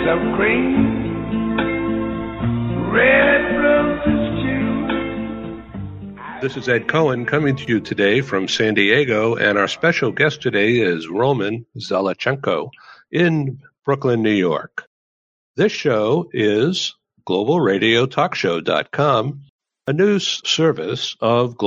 of cream, red roses too. This is Ed Cohen coming to you today from San Diego, and our special guest today is Roman Zelechenko in Brooklyn, New York. This show is globalradiotalkshow.com, a news service of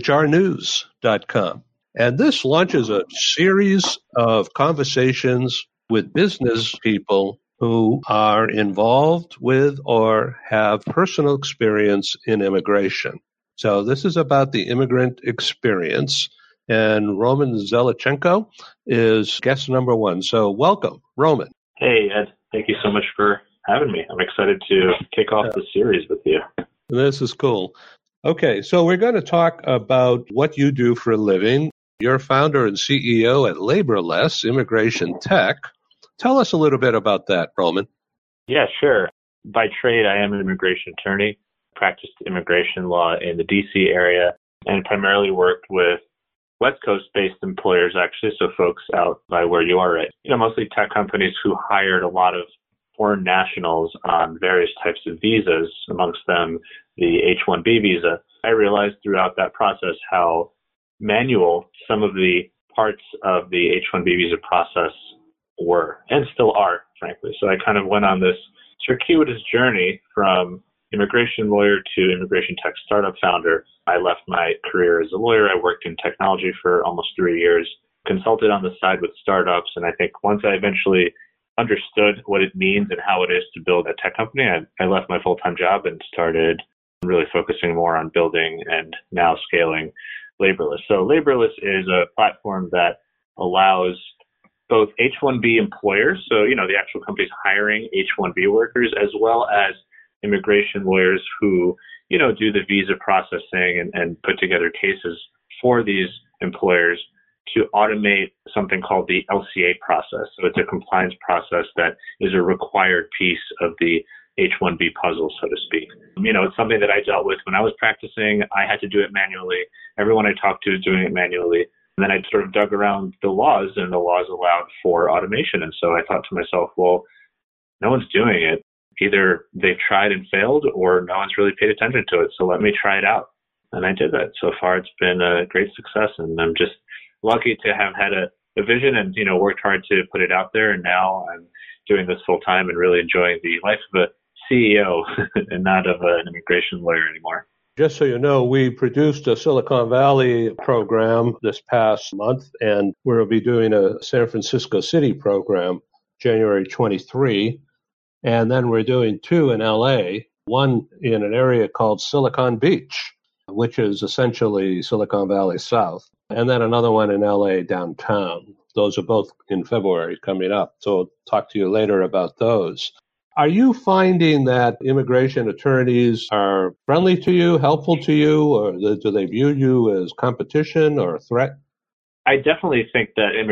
globalhrnews.com. And this launches a series of conversations with business people who are involved with or have personal experience in immigration. So this is about the immigrant experience, and Roman Zelechenko is guest number one. So welcome, Roman. Hey, Ed. Thank you so much for having me. I'm excited to kick off the series with you. This is cool. Okay, so we're going to talk about what you do for a living. You're founder and CEO at Laborless Immigration Tech. Tell us a little bit about that, Roman. Yeah, sure. By trade, I am an immigration attorney, practiced immigration law in the D.C. area, and primarily worked with West Coast-based employers, actually, so folks out by where you are, right? Mostly tech companies who hired a lot of foreign nationals on various types of visas, amongst them the H-1B visa. I realized throughout that process how manual some of the parts of the H-1B visa process were, and still are, frankly. So I kind of went on this circuitous journey from immigration lawyer to immigration tech startup founder. I left my career as a lawyer. I worked in technology for almost 3 years, consulted on the side with startups. And I think once I eventually understood what it means and how it is to build a tech company, I left my full-time job and started really focusing more on building and now scaling Laborless. So Laborless is a platform that allows both H-1B employers, so, the actual companies hiring H-1B workers, as well as immigration lawyers who, do the visa processing and put together cases for these employers to automate something called the LCA process. So it's a compliance process that is a required piece of the H-1B puzzle, so to speak. It's something that I dealt with when I was practicing. I had to do it manually. Everyone I talked to is doing it manually. And then I sort of dug around the laws, and the laws allowed for automation. And so I thought to myself, well, no one's doing it. Either they've tried and failed, or no one's really paid attention to it. So let me try it out. And I did that. So far, it's been a great success. And I'm just lucky to have had a vision and, worked hard to put it out there. And now I'm doing this full time and really enjoying the life of a CEO and not of an immigration lawyer anymore. Just so you know, we produced a Silicon Valley program this past month, and we'll be doing a San Francisco City program January 23. And then we're doing 2 in LA, one in an area called Silicon Beach, which is essentially Silicon Valley South, and then another one in LA downtown. Those are both in February coming up. So I'll talk to you later about those. Are you finding that immigration attorneys are friendly to you, helpful to you, or do they view you as competition or a threat? I definitely think that I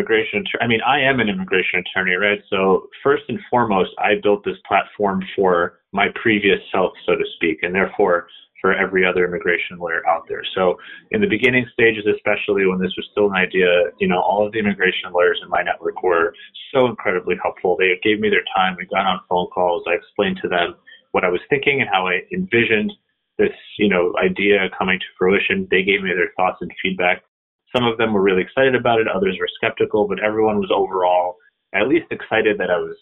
am an immigration attorney, right? So first and foremost, I built this platform for my previous self, so to speak, and therefore for every other immigration lawyer out there. So in the beginning stages, especially when this was still an idea, all of the immigration lawyers in my network were so incredibly helpful. They gave me their time. We got on phone calls. I explained to them what I was thinking and how I envisioned this, idea coming to fruition. They gave me their thoughts and feedback. Some of them were really excited about it. Others were skeptical, but everyone was overall at least excited that I was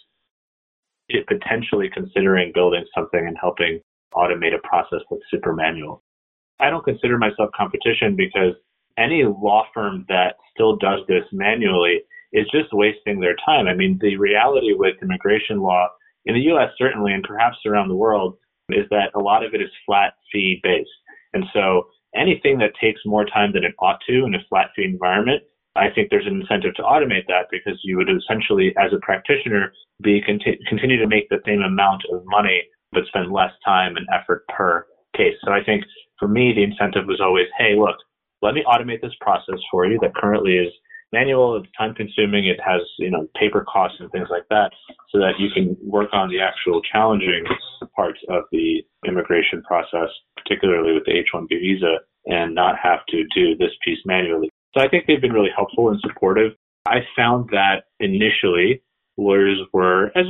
potentially considering building something and helping automate a process that's super manual. I don't consider myself competition because any law firm that still does this manually is just wasting their time. The reality with immigration law in the U.S. certainly, and perhaps around the world, is that a lot of it is flat fee based. And so anything that takes more time than it ought to in a flat fee environment, I think there's an incentive to automate that, because you would essentially, as a practitioner, continue to make the same amount of money but spend less time and effort per case. So I think for me, the incentive was always, hey, look, let me automate this process for you that currently is manual, it's time consuming, it has, paper costs and things like that, so that you can work on the actual challenging parts of the immigration process, particularly with the H-1B visa, and not have to do this piece manually. So I think they've been really helpful and supportive. I found that initially lawyers were, as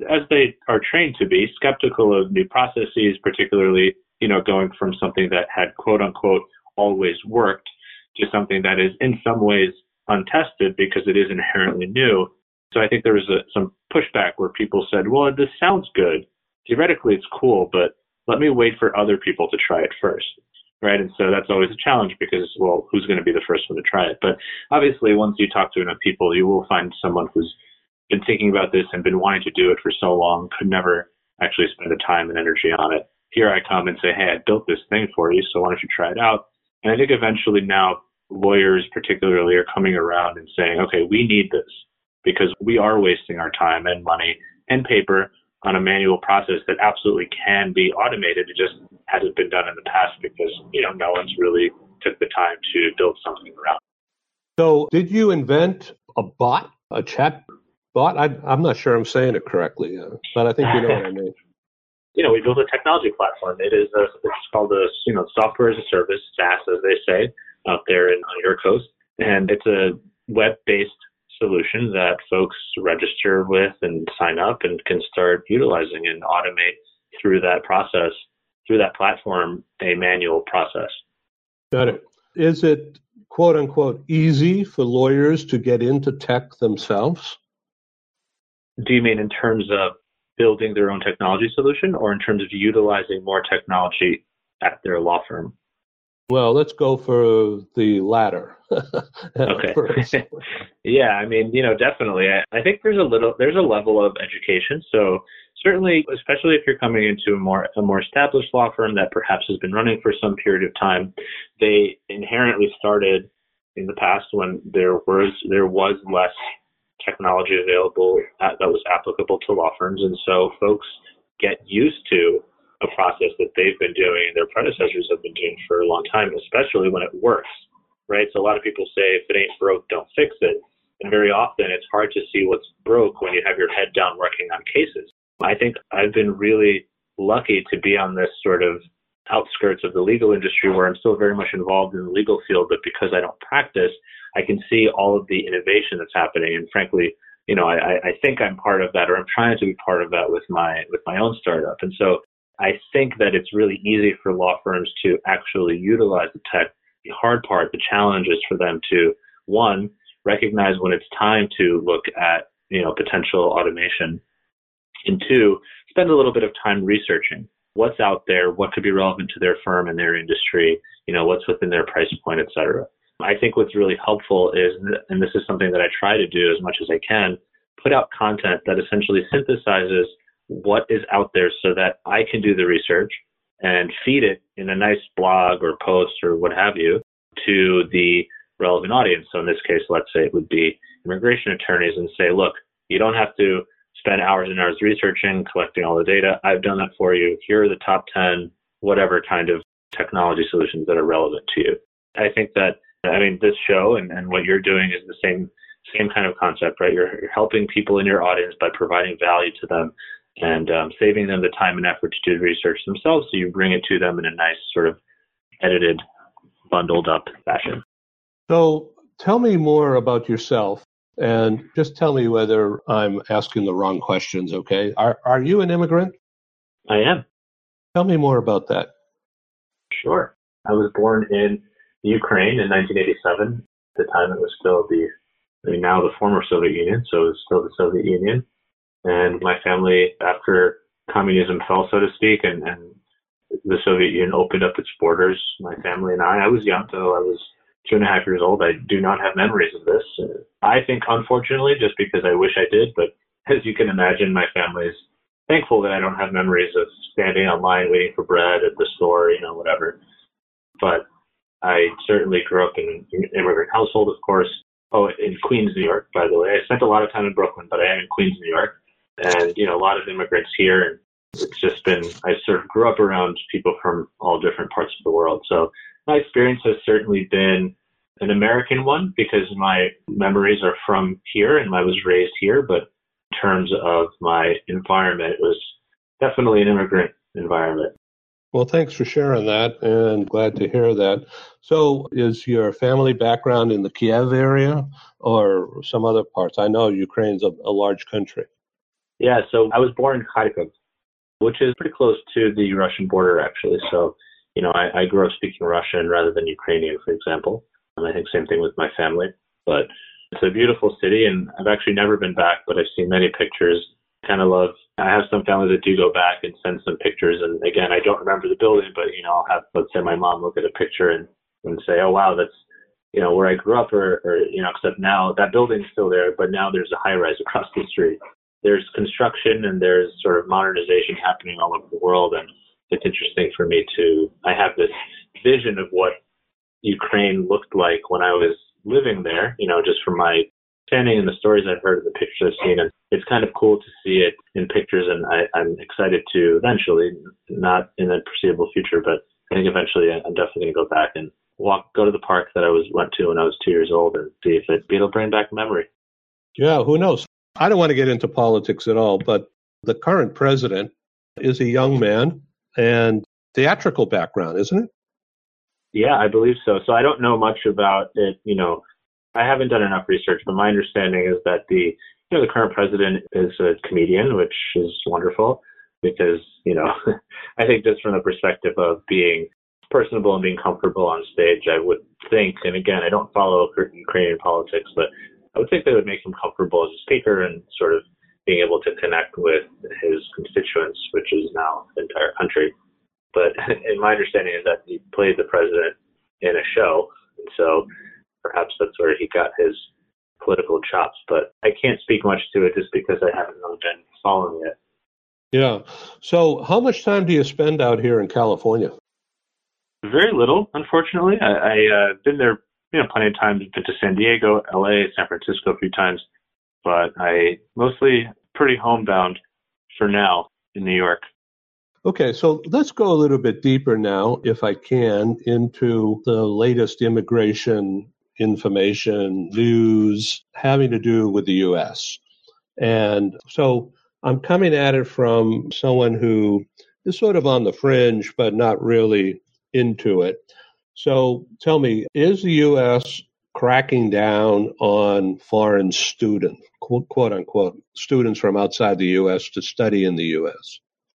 as they are trained to be, skeptical of new processes, particularly, going from something that had quote unquote always worked to something that is in some ways untested because it is inherently new. So I think there was some pushback where people said, well, this sounds good. Theoretically, it's cool, but let me wait for other people to try it first. Right. And so that's always a challenge because, well, who's going to be the first one to try it? But obviously, once you talk to enough people, you will find someone who's been thinking about this and been wanting to do it for so long, could never actually spend the time and energy on it. Here I come and say, hey, I built this thing for you, so why don't you try it out? And I think eventually now lawyers particularly are coming around and saying, okay, we need this because we are wasting our time and money and paper on a manual process that absolutely can be automated. It just hasn't been done in the past because, no one's really took the time to build something around. So did you invent a bot, a chat bot? I'm not sure I'm saying it correctly, but I think you know what I mean. We built a technology platform. It's called software as a service, SaaS, as they say, out there on your coast. And it's a web-based solution that folks register with and sign up and can start utilizing and automate through that process, through that platform, a manual process. Got it. Is it, quote unquote, easy for lawyers to get into tech themselves? Do you mean in terms of building their own technology solution or in terms of utilizing more technology at their law firm? Well, let's go for the latter. Okay. Yeah, I mean, definitely. I think there's a level of education. So certainly, especially if you're coming into a more established law firm that perhaps has been running for some period of time, they inherently started in the past when there was less technology available that was applicable to law firms. And so folks get used to a process that they've been doing and their predecessors have been doing for a long time, especially when it works, right? So a lot of people say, if it ain't broke, don't fix it. And very often it's hard to see what's broke when you have your head down working on cases. I think I've been really lucky to be on this sort of outskirts of the legal industry where I'm still very much involved in the legal field, but because I don't practice, I can see all of the innovation that's happening. And frankly, I think I'm part of that, or I'm trying to be part of that with my own startup. And so I think that it's really easy for law firms to actually utilize the tech. The hard part, the challenge is for them to, one, recognize when it's time to look at, potential automation, and two, spend a little bit of time researching what's out there, what could be relevant to their firm and their industry, what's within their price point, et cetera. I think what's really helpful is, and this is something that I try to do as much as I can, put out content that essentially synthesizes what is out there so that I can do the research and feed it in a nice blog or post or what have you to the relevant audience. So in this case, let's say it would be immigration attorneys, and say, look, you don't have to spend hours and hours researching, collecting all the data. I've done that for you. Here are the top 10, whatever kind of technology solutions that are relevant to you. I think that, this show and what you're doing is the same kind of concept, right? You're helping people in your audience by providing value to them and saving them the time and effort to do research themselves. So you bring it to them in a nice sort of edited, bundled up fashion. So tell me more about yourself and just tell me whether I'm asking the wrong questions, okay? Are you an immigrant? I am. Tell me more about that. Sure. I was born in Ukraine in 1987. At the time, it was still now the former Soviet Union, so it was still the Soviet Union. And my family, after communism fell, so to speak, and the Soviet Union opened up its borders, my family and I was young, so I was 2.5 years old. I do not have memories of this. I think, unfortunately, just because I wish I did, but as you can imagine, my family is thankful that I don't have memories of standing on line waiting for bread at the store, whatever. But I certainly grew up in an immigrant household, of course. Oh, in Queens, New York, by the way. I spent a lot of time in Brooklyn, but I am in Queens, New York. And, a lot of immigrants here. And it's just been, I sort of grew up around people from all different parts of the world. So my experience has certainly been an American one because my memories are from here and I was raised here. But in terms of my environment, it was definitely an immigrant environment. Well, thanks for sharing that, and glad to hear that. So is your family background in the Kiev area or some other parts? I know Ukraine's a large country. Yeah, so I was born in Kharkiv, which is pretty close to the Russian border, actually. So, I grew up speaking Russian rather than Ukrainian, for example. And I think same thing with my family. But it's a beautiful city, and I've actually never been back, but I've seen many pictures. Kind of love. I have some family that do go back and send some pictures. And again, I don't remember the building, but, I'll have, let's say, my mom look at a picture and say, oh, wow, that's, where I grew up, or except now that building's still there, but now there's a high rise across the street. There's construction and there's sort of modernization happening all over the world. And it's interesting for me I have this vision of what Ukraine looked like when I was living there, just from my understanding and the stories I've heard and the pictures I've seen. And it's kind of cool to see it in pictures. And I'm excited to eventually, not in the foreseeable future, but I think eventually I'm definitely going to go back and go to the park that I went to when I was 2 years old and see if it'll bring back memory. Yeah, who knows? I don't want to get into politics at all, but the current president is a young man and theatrical background, isn't it? Yeah, I believe so. So I don't know much about it. I haven't done enough research, but my understanding is that the current president is a comedian, which is wonderful because, I think just from the perspective of being personable and being comfortable on stage, I would think, and again, I don't follow Ukrainian politics, but I would think they would make him comfortable as a speaker and sort of being able to connect with his constituents, which is now the entire country. But in my understanding is that he played the president in a show, and so perhaps that's where he got his political chops. But I can't speak much to it just because I haven't really been following it. Yeah. So how much time do you spend out here in California? Very little, unfortunately. I've been there, plenty of times. Been to San Diego, LA, San Francisco a few times, but I mostly pretty homebound for now in New York. Okay, so let's go a little bit deeper now, if I can, into the latest immigration information, news having to do with the U.S. And so I'm coming at it from someone who is sort of on the fringe, but not really into it. So tell me, is the U.S. cracking down on foreign students, quote unquote, students from outside the U.S. to study in the U.S.?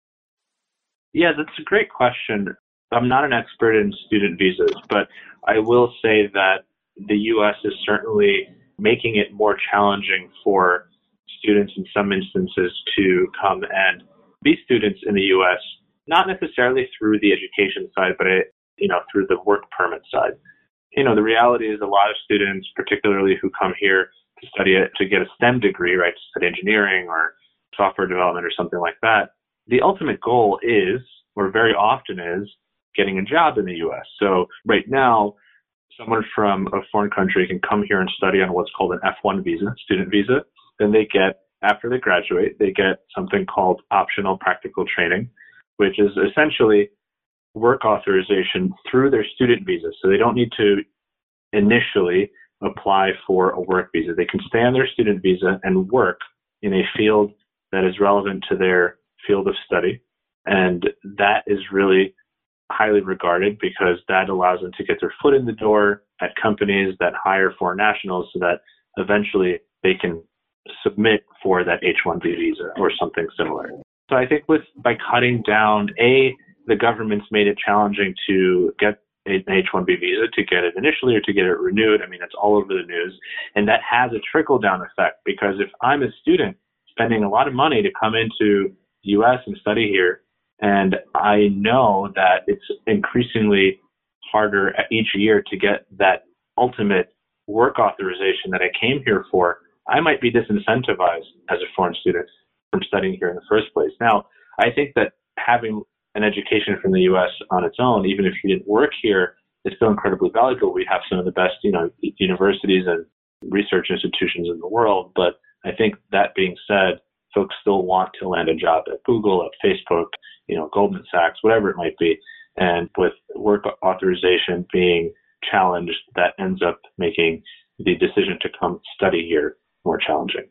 Yeah, that's a great question. I'm not an expert in student visas, but I will say that the U.S. is certainly making it more challenging for students in some instances to come and be students in the U.S., not necessarily through the education side, but through the work permit side. The reality is a lot of students, particularly who come here to study it, to get a STEM degree, right, to study engineering or software development or something like that, the ultimate goal is, or very often is, getting a job in the U.S. So right now, someone from a foreign country can come here and study on what's called an F1 visa, student visa. Then after they graduate, they get something called optional practical training, which is essentially work authorization through their student visa. So they don't need to initially apply for a work visa. They can stay on their student visa and work in a field that is relevant to their field of study. And that is really highly regarded because that allows them to get their foot in the door at companies that hire foreign nationals so that eventually they can submit for that H-1B visa or something similar. So I think by cutting down, the government's made it challenging to get an H-1B visa, to get it initially or to get it renewed. I mean, it's all over the news. And that has a trickle-down effect because if I'm a student spending a lot of money to come into the U.S. and study here, and I know that it's increasingly harder each year to get that ultimate work authorization that I came here for, I might be disincentivized as a foreign student from studying here in the first place. Now, I think that having an education from the U.S. on its own, even if you didn't work here, is still incredibly valuable. We have some of the best, universities and research institutions in the world. But I think that being said, folks still want to land a job at Google, at Facebook, Goldman Sachs, whatever it might be. And with work authorization being challenged, that ends up making the decision to come study here more challenging.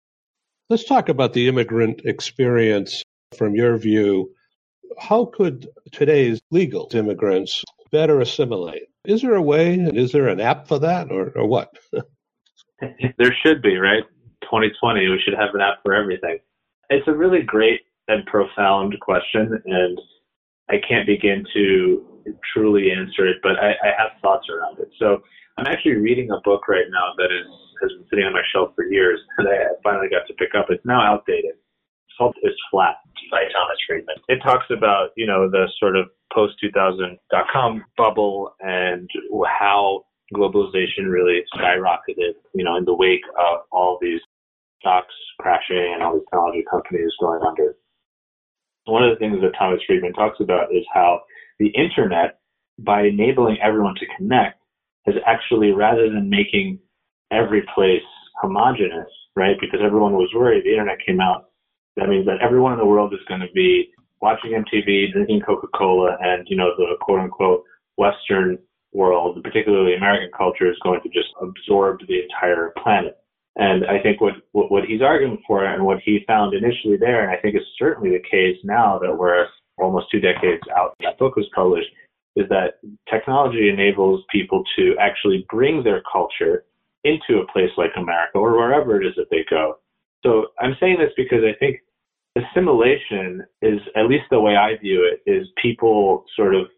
Let's talk about the immigrant experience from your view. How could today's legal immigrants better assimilate? Is there a way? Is there an app for that or what? There should be, right? 2020, we should have an app for everything. It's a really great and profound question, and I can't begin to truly answer it, but I have thoughts around it. So I'm actually reading a book right now that has been sitting on my shelf for years, and I finally got to pick up. It's now outdated. It's called It's Flat by Thomas Friedman. It talks about, the sort of post-2000.com bubble and how globalization really skyrocketed, in the wake of all these stocks crashing and all these technology companies going under. One of the things that Thomas Friedman talks about is how the internet, by enabling everyone to connect, has actually, rather than making every place homogenous, right, because everyone was worried, the internet came out, that means that everyone in the world is going to be watching MTV, drinking Coca-Cola, and, the quote-unquote Western world, particularly American culture, is going to just absorb the entire planet. And I think what he's arguing for, and what he found initially there, and I think is certainly the case now that we're almost 2 decades out, that book was published, is that technology enables people to actually bring their culture into a place like America or wherever it is that they go. So I'm saying this because I think assimilation is, at least the way I view it, is people sort of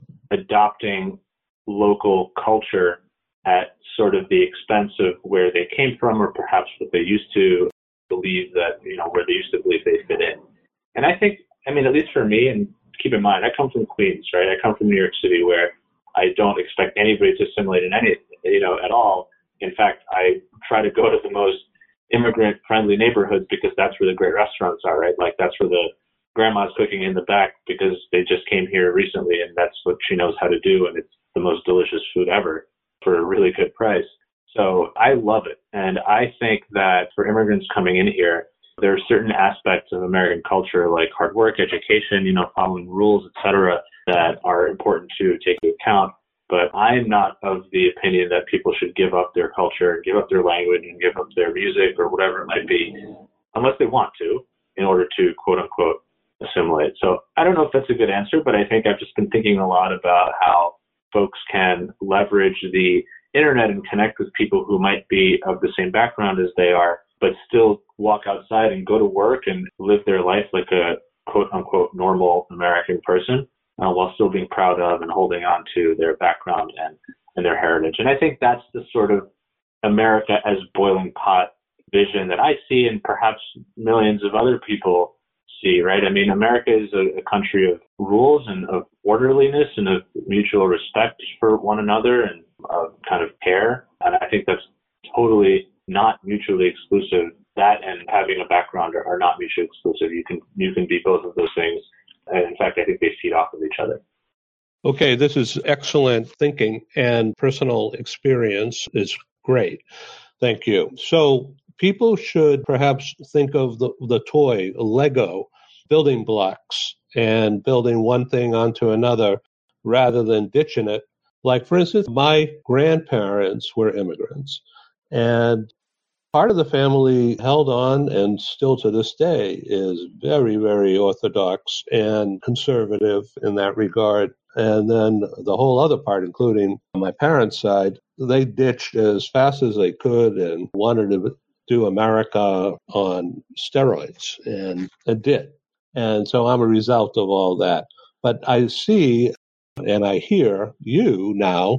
adopting local culture at sort of the expense of where they came from, or perhaps what they used to believe that, where they used to believe they fit in. And I think, at least for me, and keep in mind, I come from Queens, right? I come from New York City, where I don't expect anybody to assimilate in any, at all. In fact, I try to go to the most immigrant-friendly neighborhoods because that's where the great restaurants are, right? Like, that's where the grandma's cooking in the back because they just came here recently, and that's what she knows how to do, and it's the most delicious food ever for a really good price. So I love it. And I think that for immigrants coming in here, there are certain aspects of American culture like hard work, education, following rules, etc., that are important to take into account. But I'm not of the opinion that people should give up their culture, give up their language, and give up their music or whatever it might be, unless they want to, in order to, quote unquote, assimilate. So I don't know if that's a good answer, but I think I've just been thinking a lot about how folks can leverage the internet and connect with people who might be of the same background as they are, but still walk outside and go to work and live their life like a quote-unquote normal American person, while still being proud of and holding on to their background and their heritage. And I think that's the sort of America as boiling pot vision that I see, and perhaps millions of other people see, right? America is a country of rules and of orderliness and of mutual respect for one another and of kind of care. And I think that's totally not mutually exclusive. That and having a background are not mutually exclusive. You can be both of those things. And in fact, I think they feed off of each other. Okay, this is excellent thinking, and personal experience is great. Thank you. So people should perhaps think of the toy, Lego, building blocks, and building one thing onto another rather than ditching it. Like, for instance, my grandparents were immigrants, and part of the family held on, and still to this day is very, very orthodox and conservative in that regard. And then the whole other part, including my parents' side, they ditched as fast as they could and wanted to do America on steroids, and did. And so I'm a result of all that. But I see and I hear you now,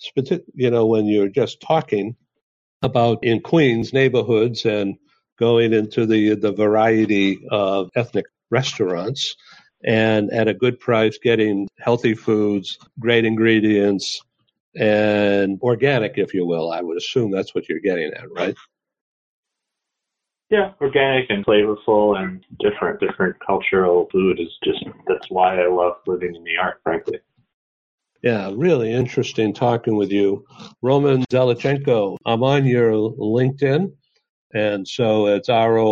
when you're just talking about in Queens neighborhoods and going into the variety of ethnic restaurants and at a good price, getting healthy foods, great ingredients, and organic, if you will. I would assume that's what you're getting at, right? Yeah, organic and flavorful and different cultural food that's why I love living in New York, frankly. Yeah, really interesting talking with you. Roman Zelichenko, I'm on your LinkedIn, and so it's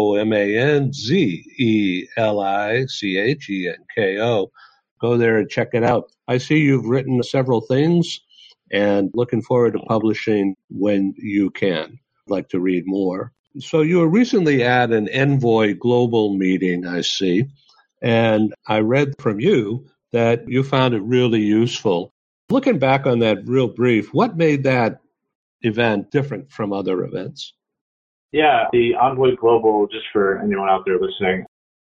RomanZelichenko. Go there and check it out. I see you've written several things, and looking forward to publishing when you can. I'd like to read more. So you were recently at an Envoy Global meeting, I see, and I read from you that you found it really useful. Looking back on that real brief, what made that event different from other events? Yeah, the Envoy Global, just for anyone out there listening,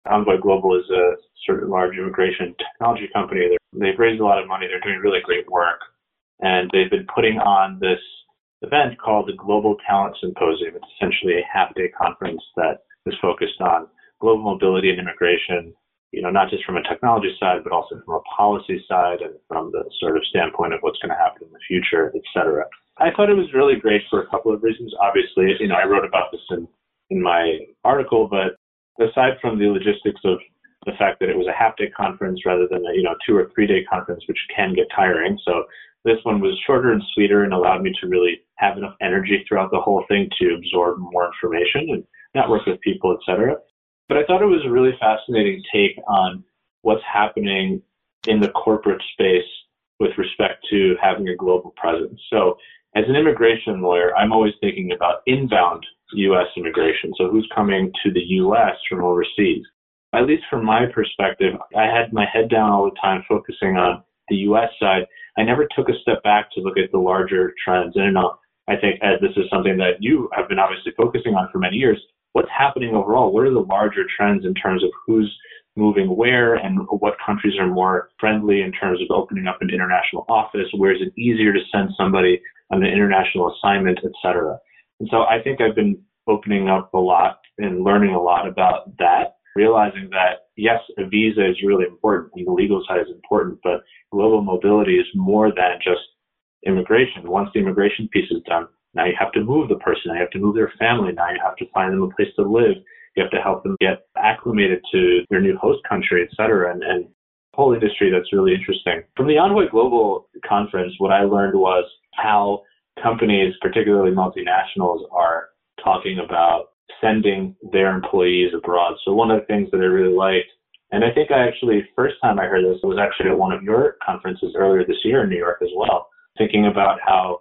Envoy Global is a sort of large immigration technology company. They've raised a lot of money. They're doing really great work. And they've been putting on this event called the Global Talent Symposium. It's essentially a half-day conference that is focused on global mobility and immigration, not just from a technology side, but also from a policy side and from the sort of standpoint of what's going to happen in the future, et cetera. I thought it was really great for a couple of reasons. Obviously, I wrote about this in my article, but aside from the logistics of the fact that it was a half-day conference rather than a 2 or 3 day conference, which can get tiring. So this one was shorter and sweeter and allowed me to really have enough energy throughout the whole thing to absorb more information and network with people, et cetera. But I thought it was a really fascinating take on what's happening in the corporate space with respect to having a global presence. So as an immigration lawyer, I'm always thinking about inbound U.S. immigration. So who's coming to the U.S. from overseas? At least from my perspective, I had my head down all the time focusing on the U.S. side. I never took a step back to look at the larger trends. And I think, Ed, this is something that you have been obviously focusing on for many years. What's happening overall? What are the larger trends in terms of who's moving where and what countries are more friendly in terms of opening up an international office? Where is it easier to send somebody on an international assignment, et cetera? And so I think I've been opening up a lot and learning a lot about that, realizing that, yes, a visa is really important and the legal side is important, but global mobility is more than just immigration. Once the immigration piece is done, now you have to move the person, now you have to move their family, now you have to find them a place to live, you have to help them get acclimated to their new host country, et cetera, and a whole industry that's really interesting. From the Envoy Global conference, what I learned was how companies, particularly multinationals, are talking about sending their employees abroad. So one of the things that I really liked, and I think first time I heard this was actually at one of your conferences earlier this year in New York as well, thinking about how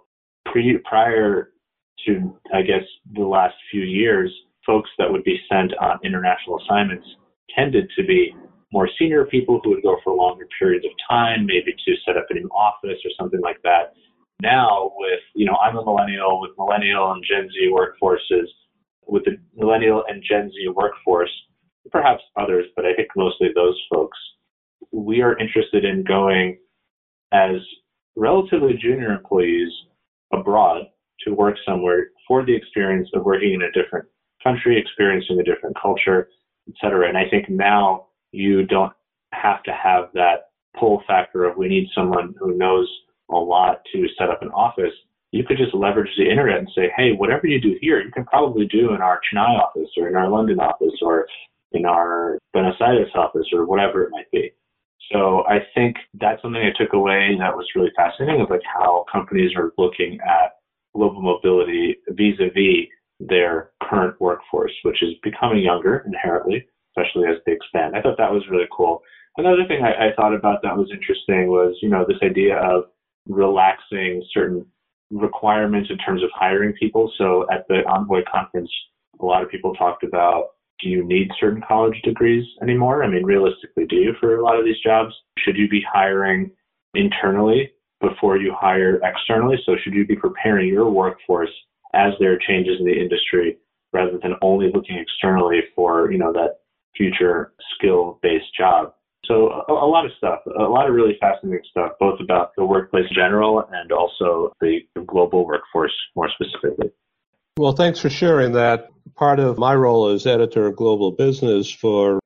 prior to, I guess, the last few years, folks that would be sent on international assignments tended to be more senior people who would go for longer periods of time, maybe to set up a new office or something like that. Now with, I'm a millennial, with millennial and Gen Z workforces, with the millennial and Gen Z workforce, perhaps others, but I think mostly those folks, we are interested in going as relatively junior employees abroad to work somewhere for the experience of working in a different country, experiencing a different culture, et cetera. And I think now you don't have to have that pull factor of we need someone who knows a lot to set up an office. You could just leverage the internet and say, hey, whatever you do here, you can probably do in our Chennai office or in our London office or in our Buenos Aires office or whatever it might be. So I think that's something I took away that was really fascinating of like how companies are looking at global mobility vis-a-vis their current workforce, which is becoming younger inherently, especially as they expand. I thought that was really cool. Another thing I thought about that was interesting was, this idea of relaxing certain requirements in terms of hiring people. So at the Envoy conference, a lot of people talked about, do you need certain college degrees anymore? I mean, realistically, do you for a lot of these jobs? Should you be hiring internally before you hire externally? So should you be preparing your workforce as there are changes in the industry rather than only looking externally for, that future skill-based job? So a lot of stuff, a lot of really fascinating stuff, both about the workplace in general and also the global workforce more specifically. Well, thanks for sharing that. Part of my role as editor of global business for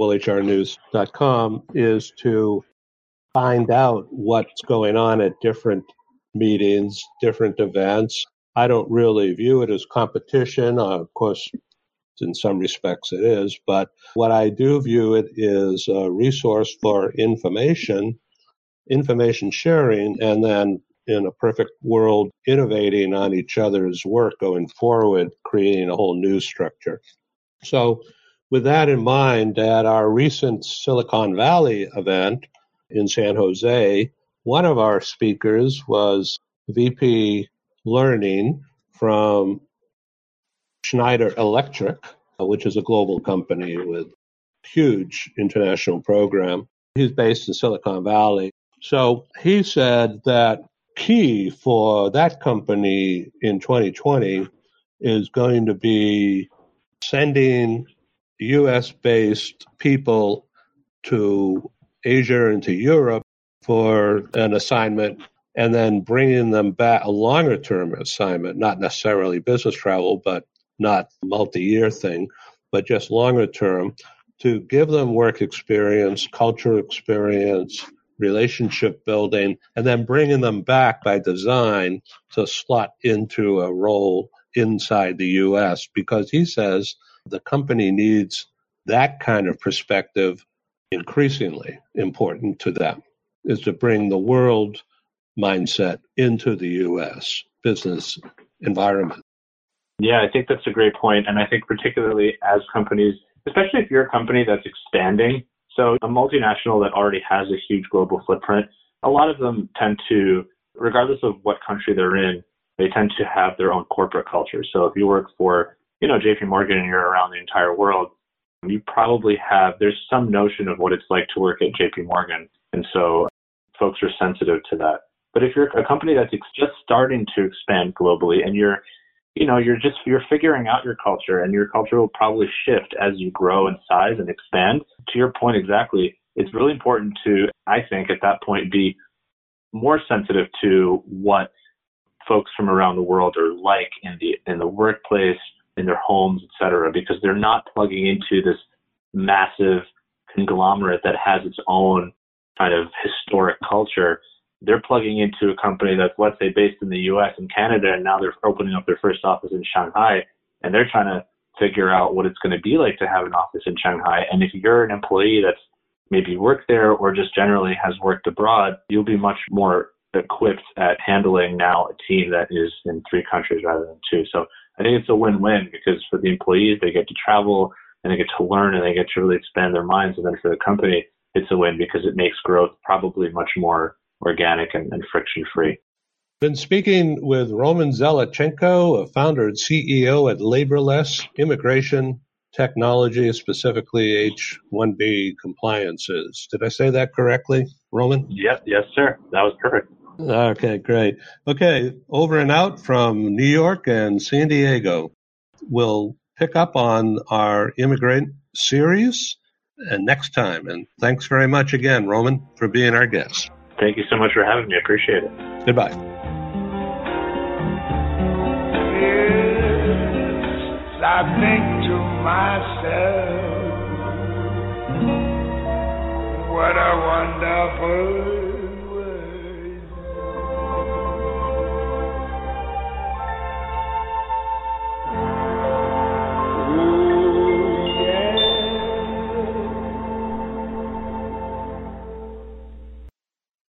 globalhrnews.com is to find out what's going on at different meetings, different events. I don't really view it as competition. Of course, in some respects it is, but what I do view it is a resource for information sharing, and then in a perfect world, innovating on each other's work going forward, creating a whole news structure. So with that in mind, at our recent Silicon Valley event in San Jose, one of our speakers was VP Learning from Schneider Electric, which is a global company with huge international program. He's based in Silicon Valley. So he said that key for that company in 2020 is going to be sending U.S.-based people to Asia and to Europe for an assignment, and then bringing them back, a longer-term assignment, not necessarily business travel, but not multi-year thing, but just longer term, to give them work experience, cultural experience, relationship building, and then bringing them back by design to slot into a role inside the U.S. because he says the company needs that kind of perspective increasingly important to them, is to bring the world mindset into the U.S. business environment. Yeah, I think that's a great point. And I think particularly as companies, especially if you're a company that's expanding, so a multinational that already has a huge global footprint, a lot of them tend to, regardless of what country they're in, they tend to have their own corporate culture. So if you work for, JP Morgan and you're around the entire world, you probably have, there's some notion of what it's like to work at JP Morgan. And so folks are sensitive to that. But if you're a company that's just starting to expand globally and you're figuring out your culture, and your culture will probably shift as you grow in size and expand. To your point exactly, it's really important to, I think, at that point, be more sensitive to what folks from around the world are like in the workplace, in their homes, et cetera, because they're not plugging into this massive conglomerate that has its own kind of historic culture. They're plugging into a company that's, let's say, based in the U.S. and Canada, and now they're opening up their first office in Shanghai, and they're trying to figure out what it's going to be like to have an office in Shanghai. And if you're an employee that's maybe worked there or just generally has worked abroad, you'll be much more equipped at handling now a team that is in 3 countries rather than 2. So I think it's a win-win, because for the employees, they get to travel and they get to learn and they get to really expand their minds. And then for the company, it's a win because it makes growth probably much more organic and friction-free. Been speaking with Roman Zelechenko, a founder and CEO at Laborless Immigration Technology, specifically H-1B compliances. Did I say that correctly, Roman? Yes, sir. That was perfect. Okay, great. Okay, over and out from New York and San Diego. We'll pick up on our immigrant series next time. And thanks very much again, Roman, for being our guest. Thank you so much for having me. I appreciate it. Goodbye. Yes, I think to myself, what a wonderful